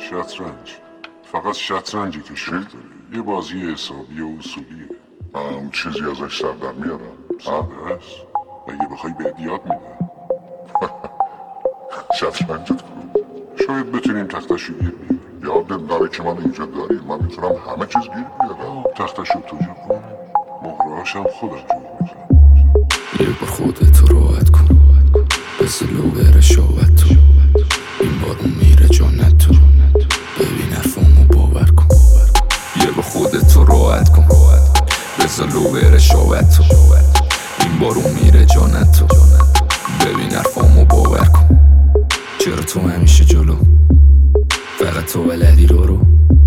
شطرنج. فقط شطرنجی که شکل داره. یه بازی حسابی و اصولیه. اون چیزی ازش سر در میارم. ساده است. اگه بخوای به یاد میدن. شطرنجت کو؟ شاید بتونیم تختشو گیر بیاریم. یادت داره که من اینجا داری. من میتونم همه چیز گیر بیارم. تختشو تو جا کن. مهرهاشم خودم جور میکنم. یه بار خودتو راحت کن، بذار لو بره شاوت تو. این بارون میره جانت تو، ببین حرفامو باور کن. یه بار خودتو راحت کن، بذار لو بره شاوت تو. این بارون میره جانت تو، ببین حرفامو باور کن. چرا تو همیشه جلو، فقط تو بلدی رو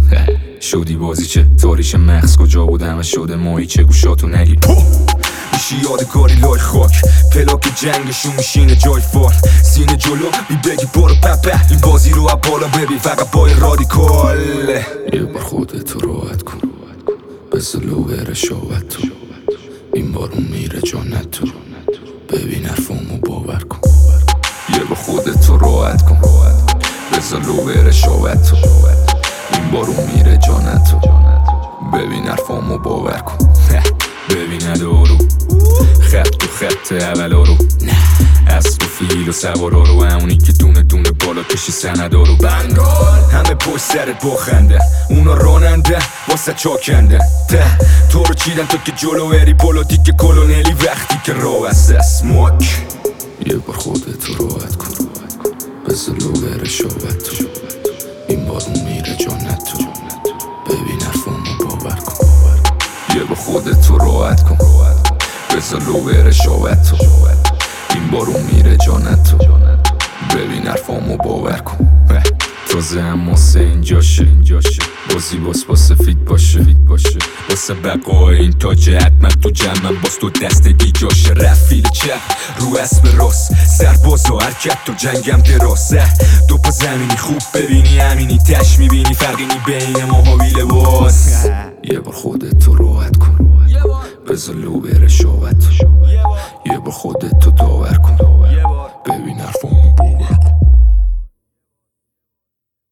شدی بازی چه تاریش مغز کجا بود همه شده ماهی چه گوشاتو نگیر میشی یادگاری لای خاک پلاک جنگشون میشینه جای فال سینه جلو بی بگی برو پپه این بازی رو از بالا ببین فقط با رادیکال. یه بار خودتو راحت کن، بذار لو بره شاوت تو. این بارون میره جانت تو، ببین حرفامو باور کن. یه بار خودتو راحت کن، بذار لو بره شاوت تو. این بارون میره جانت تو، ببین حرفامو باور کن. ببین ادارو خط تو خط اولا رو اسب و فیل و سوارا رو همونی که دونه دونه بالا کشی سندا رو بنگال همه پشت سرت با خنده اونا راننده واسه چاکنده تو رو چیدن تو که جلو بری پلو تیک کلونلی وقتی که راه است اسموک. یه بار خودتو راحت کن، بذار لو بره شاوت تو. این بارون میره جانت تو، ببین حرفامو باور کن. یه با خودتو راحت کن، بذار لو بره شاوت تو. این بارون میره جانت تو، ببین حرفامو باور کن. تازه هم واسه اینجاشه بازی باز سفید باشه واسه بقای این تاجه حتما تو جمعم باز تو دستگی جاشه رفیل چپ رو اسب راست سرباز و حرکت تو جنگم دراسه دو پا زمینی خوب ببینی همینی تش میبینی فرقی نی بین ماها بی لباس. یه بار خودتو راحت کن، بذار لو بره شاوت. یه بار خودتو داور کن،